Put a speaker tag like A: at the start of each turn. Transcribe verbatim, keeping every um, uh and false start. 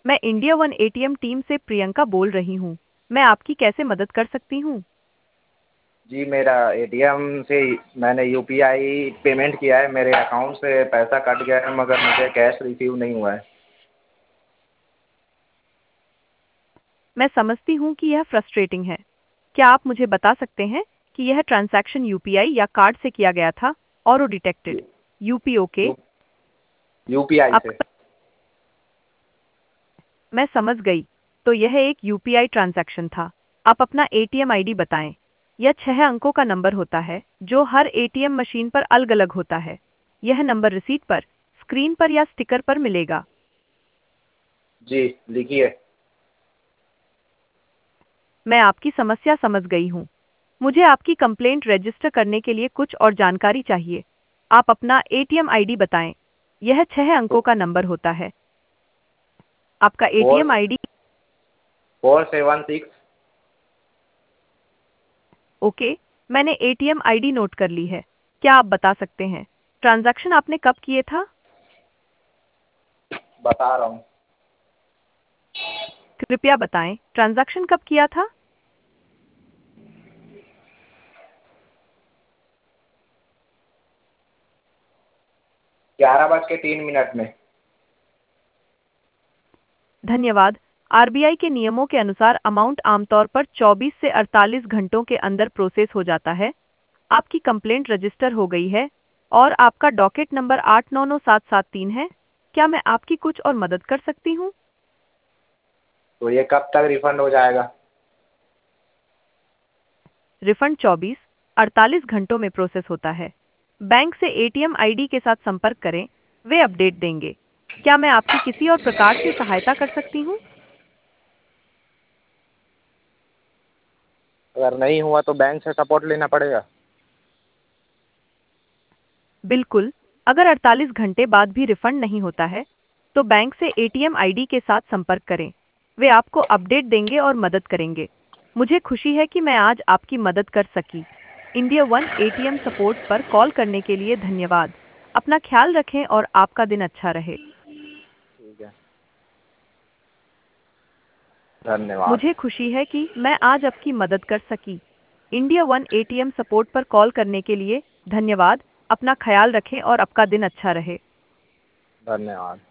A: मैं India one ATM team से प्रियंका बोल रही हूँ। मैं आपकी कैसे मदद कर सकती हूँ?
B: जी मेरा एटीएम से मैंने यूपीआई पेमेंट किया है, मेरे अकाउंट से पैसा कट गया है मगर मुझे कैश रिसीव नहीं हुआ है।
A: मैं समझती हूँ कि यह फ्रस्ट्रेटिंग है। क्या आप मुझे बता सकते हैं कि यह ट्रांजैक्शन यूपीआई या कार्ड से किया गया था और वो डिटेक्टेड यूपीओ के
B: यू यूपीआई
A: आप?
B: से।
A: मैं समझ गई। तो यह एक यूपीआई ट्रांजैक्शन था। आप अपना एटीएम आईडी बताएं। यह छह अंकों का नंबर होता है जो हर एटीएम मशीन पर अलग अलग होता है। यह नंबर रिसीट पर, स्क्रीन पर या स्टिकर पर मिलेगा।
B: जी लिखिए।
A: मैं आपकी समस्या समझ गई हूँ। मुझे आपकी कंप्लेंट रजिस्टर करने के लिए कुछ और जानकारी चाहिए। आप अपना एटीएम आईडी बताएं। यह छह अंकों का नंबर होता है। आपका
B: four
A: ATM ID?
B: Four seven six.
A: Okay, मैंने एटीएम आईडी नोट कर ली है। क्या आप बता सकते हैं ट्रांजैक्शन आपने कब किए था?
B: बता रहा हूँ।
A: कृपया बताएं ट्रांजैक्शन कब किया था?
B: ग्यारह बज के तीन मिनट में।
A: धन्यवाद। आरबीआई के नियमों के अनुसार अमाउंट आमतौर पर चौबीस से अड़तालीस घंटों के अंदर प्रोसेस हो जाता है। आपकी कंप्लेंट रजिस्टर हो गई है और आपका डॉकेट नंबर आठ नौ नौ सात सात तीन है। क्या मैं आपकी कुछ और मदद कर सकती हूँ?
B: तो ये कब तक रिफंड हो जाएगा?
A: रिफंड चौबीस अड़तालीस घंटों में प्रोसेस होता है। बैंक से एटीएम आईडी के साथ संपर्क करें, वे अपडेट देंगे। क्या मैं आपकी किसी और प्रकार से सहायता कर सकती हूँ?
B: अगर नहीं हुआ तो बैंक से सपोर्ट लेना पड़ेगा?
A: बिल्कुल। अगर अड़तालीस घंटे बाद भी रिफंड नहीं होता है, तो बैंक से एटीएम आईडी के साथ संपर्क करें। वे आपको अपडेट देंगे और मदद करेंगे। मुझे खुशी है कि मैं आज आपकी मदद कर सकी। इंडिया वन एटीएम सपोर्ट पर कॉल करने के लिए धन्यवाद। अपना ख्याल रखें और आपका दिन अच्छा रहे।
B: ठीक है, धन्यवाद।
A: मुझे खुशी है कि मैं आज आपकी मदद कर सकी। इंडिया वन एटीएम सपोर्ट पर कॉल करने के लिए धन्यवाद। अपना ख्याल रखें और आपका दिन अच्छा रहे।
B: धन्यवाद।